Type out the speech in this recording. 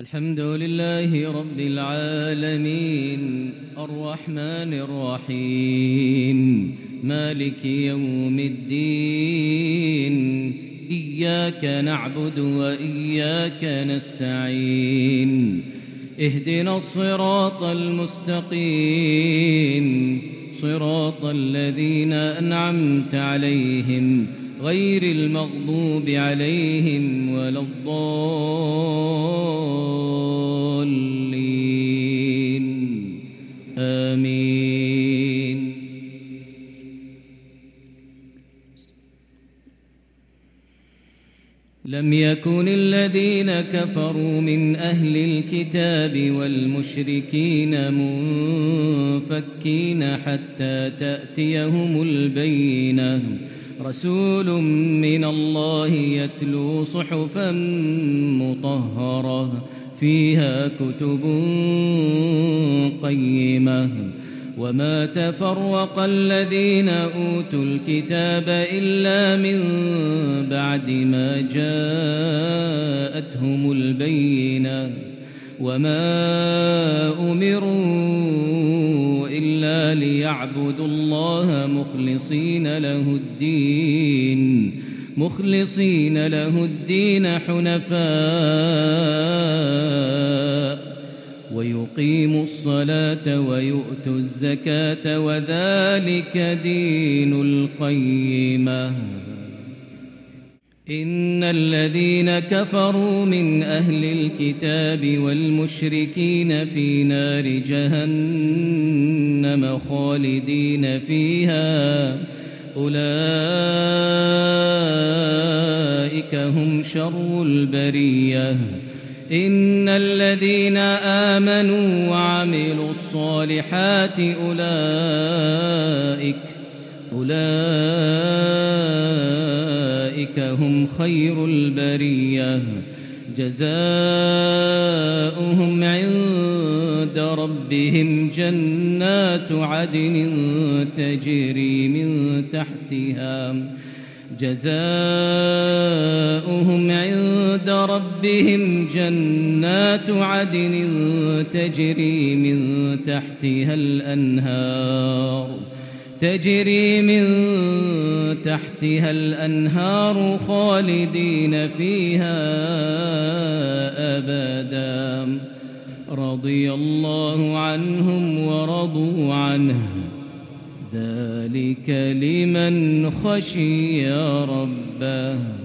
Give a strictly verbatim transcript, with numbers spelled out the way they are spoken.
الحمد لله رب العالمين الرحمن الرحيم مالك يوم الدين إياك نعبد وإياك نستعين اهدنا الصراط المستقيم صراط الذين أنعمت عليهم غير المغضوب عليهم ولا الضالين آمين. لم يكن الذين كفروا من أهل الكتاب والمشركين منفكين حتى تأتيهم البينة رسول من الله يتلو صحفا مطهرة فيها كتب قيمة وما تفرق الذين أوتوا الكتاب إلا من بعد ما جاءتهم البينة وما أمروا إلا ليعبدوا الله مخلصين له الدين مخلصين له الدين حنفاء ويقيموا الصلاة ويؤتوا الزكاة وذلك دين القيمة. إن الذين كفروا من أهل الكتاب والمشركين في نار جهنم خالدين فيها أولئك هم شر البرية. إن الذين آمنوا وعملوا الصالحات أولئك أولئك هم خير البرية جزاؤهم عند ربهم جنات عدن تجري من تحتها جزاؤهم عند ربهم جنات عدن تجري من تحتها الأنهار تجري من تحتها الأنهار خالدين فيها أبدا رضي الله عنهم ورضوا عنه ذلك لمن خشي ربه.